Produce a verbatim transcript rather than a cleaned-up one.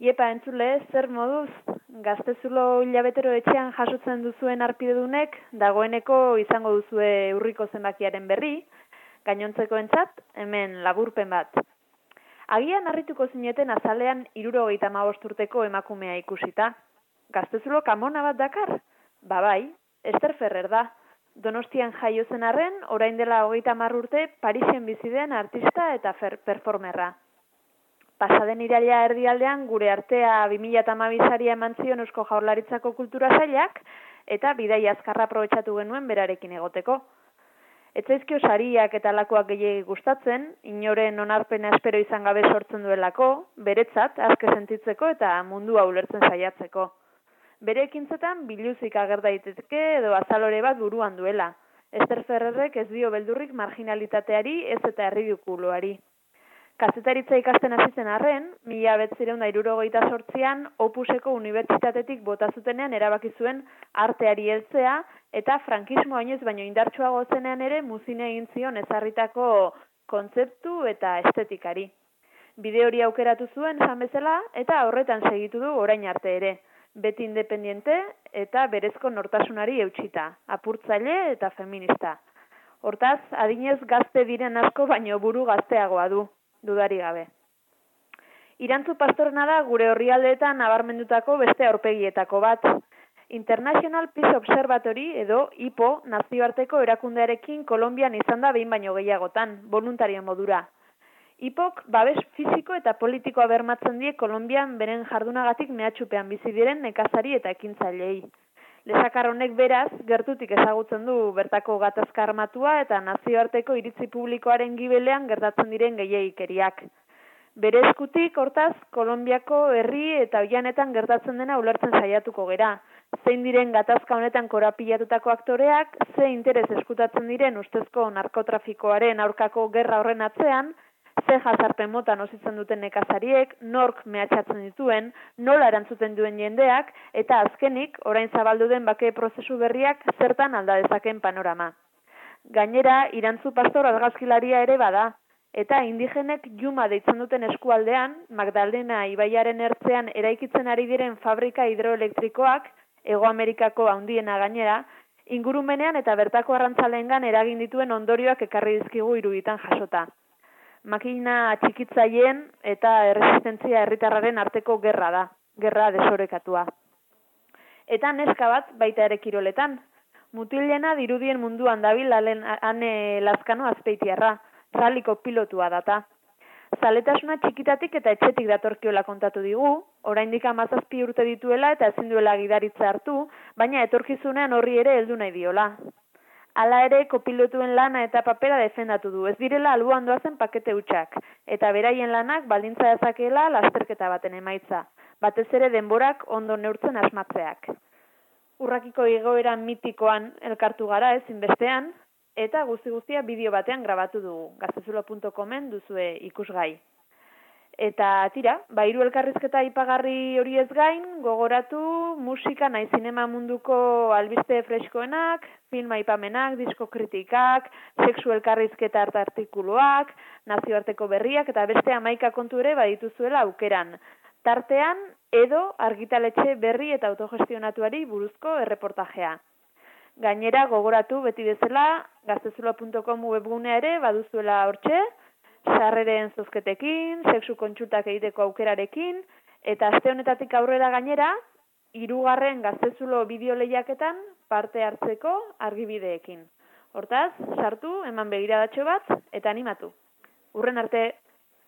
Iepa entzule, zer moduz, Gaztezulo hilabetero etxean jasotzen duzuen arpidedunek, dagoeneko izango duzue urriko zenbakiaren berri, gainontzekoentzat, hemen laburpen bat. Agian harrituko zineten azalean hirurogeita hamabost urteko emakumea ikusita. Gaztezulo kamona bat dakar? Ba bai, Ester Ferrer da. Donostian jaio zen arren, orain dela hogeita hamar urte Parisen bizi den artista eta performerra. Pasaden iraila erdialdean gure artea bi mila hamabi saria eman zion Eusko Jaurlaritzako Kultura Sailak eta bidai azkarra aprobetxatu genuen berarekin egoteko. Etzaizkio sariak eta lakoak gehiegi gustatzen, inoren onarpena espero izan gabe sortzen duelako, beretzat, aske sentitzeko eta mundua ulertzen saiatzeko. Bere ekintzetan biluzik ager daitezke edo azalore bat buruan duela. Ester Ferrerrek ez dio beldurrik marginalitateari ez eta erridikuloari. Kazetaritza ikasten hasi zen arren, mila bederatziehun eta hirurogeita zortzian Opuseko unibertsitatetik bota zutenean erabaki zuen arteari heltzea eta frankismo oinez baino indartsuago zenean ere muzin egin zion ezarritako kontzeptu eta estetikari. Bide hori aukeratu zuen esan bezala eta horretan segitu du orain arte ere. Beti independiente eta berezko nortasunari eutsita, apurtzaile eta feminista. Hortaz, adinez gazte diren asko baino buru gazteagoa du, dudari gabe. Irantzu Pastorena da gure orrialdeetan nabarmendutako beste aurpegietako bat. International Peace Observatory edo I P O nazioarteko erakundearekin Kolonbian izan da behin baino gehiagotan, voluntario modura. I P Ok babes fisiko eta politikoa bermatzen die Kolonbian beren jardunagatik mehatxupean bizi diren nekazari eta ekintzailei. Lezakar honek beraz, gertutik ezagutzen du bertako gatazka armatua eta nazioarteko iritzi publikoaren gibelean gertatzen diren gehiegikeriak. Bere eskutik, hortaz, Kolonbiako herri eta oianetan gertatzen dena ulertzen saiatuko gera. Zein diren gatazka honetan korapilatutako aktoreak, ze interes eskutatzen diren ustezko narkotrafikoaren aurkako gerra horren atzean, ze jazarpen mota nozitzen duten nekazariek, nork mehatxatzen dituen, nola erantzuten duen jendeak, eta azkenik, orain zabaldu den bake prozesu berriak zertan alda dezaken panorama. Gainera, Irantzu Pastor argazkilaria ere bada, eta indigenek Juma deitzen duten eskualdean, Magdalena ibaiaren ertzean eraikitzen ari diren fabrika hidroelektrikoak, Hego Amerikako handiena gainera, ingurumenean eta bertako arrantzaleengan eragin dituen ondorioak ekarri dizkigu iruditan jasota. Makina txikitzaileen eta erresistentzia herritarraren arteko gerra da, gerra desorekatua. Eta neska bat baita ere kiroletan. Mutilena dirudien munduan dabil Ane Lazkano Azpeitiarra, ralliko pilotua data. Zaletasuna txikitatik eta etxetik datorkiola kontatu digu, oraindik hamazazpi urte dituela eta ezin duela gidaritza hartu, baina etorkizunean horri ere heldu nahi diola. Hala ere, kopilotuen lana eta papera defendatu du, ez direla alboan doazen pakete hutsak, eta beraien lanak baldintza dezakeela lasterketa baten emaitza, batez ere denborak ondo neurtzen asmatzeak. Urrakiko igoera mitikoan elkartu gara ezinbestean, eta guzti-guztia bideo batean grabatu dugu, gaztezulo puntu comen duzue ikusgai. Eta tira, ba hiru elkarrizketa aipagarri hori ez gain, gogoratu musika nahi zinema munduko albiste freskoenak, film aipamenak, disko kritikak, sexu elkarrizketa art artikuluak, nazioarteko berriak eta beste hamaika kontu ere badituzuela aukeran. Tartean, edo argitaletxe berri eta autogestionatuari buruzko erreportajea. Gainera, gogoratu beti bezala, gaztezulo puntu com webgunea ere baduzuela hortxe, sarreren zozketekin, sexu kontsultak egiteko aukerarekin, eta aste honetatik aurrera gainera, hirugarren Gaztezulo bideo lehiaketan parte hartzeko argibideekin. Hortaz, sartu, eman begiradatxo bat, eta animatu. Hurren arte!